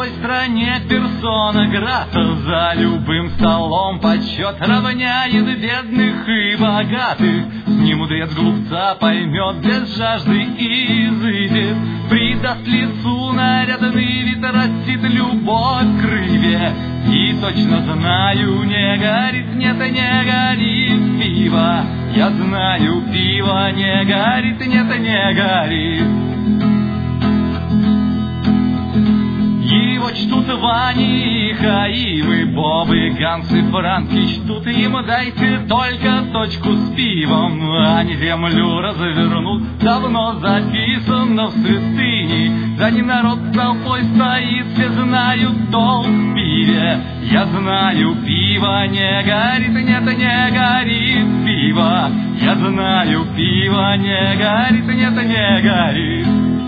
любой стране персона грата. За любым столом почет равняет бедных и богатых. С ним мудрец глупца поймет, без жажды и изыдет. Придаст лицу нарядный вид, растит любовь к рыбе. И точно знаю, не горит, нет, не горит пиво. Я знаю, пиво не горит, нет, не горит. Его чтут Вани и Хаимы, Бобы, Гансы, Франки, чтут им дайте только точку с пивом. Они землю развернут, давно записано в святыне. За ним народ толпой стоит, все знают толк в пиве. Я знаю, пиво не горит, нет, не горит пиво. Я знаю, пиво не горит, нет, не горит.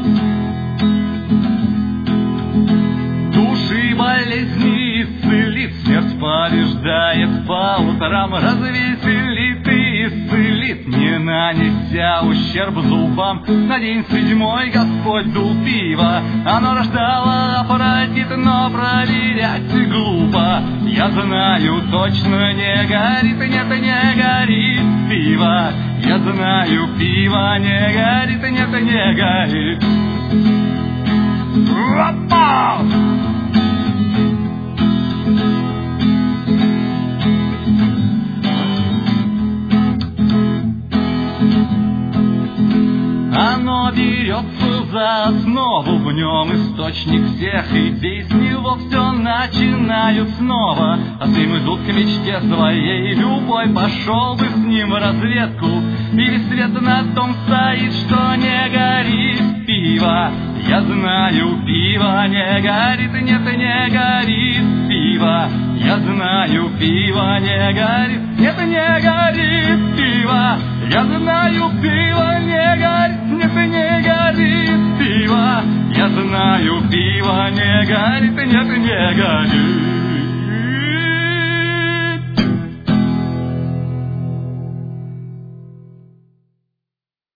Души болезни исцелит, смерть побеждает по утрам, развеселит и исцелит, не нанеся ущерб зубам. На день 7 Господь дул пиво, оно рождало Афродит, но проверять глупо. Я знаю, точно не горит, нет, не горит пиво. Я знаю, пиво не горит, нет, не горит. Опа! Оно берется за основу, в нем источник всех идей. С него все начинают снова, а с ним идут к мечте своей. Любой пошел бы с ним в разведку, и весь свет на том стоит, что не горит пиво. Я знаю, пиво не горит, нет, не горит пиво. Я знаю, пиво не горит, нет, не горит пиво. Я знаю, пиво не горит, нет, не горит пиво. Я знаю, пиво не горит, нет, не горит.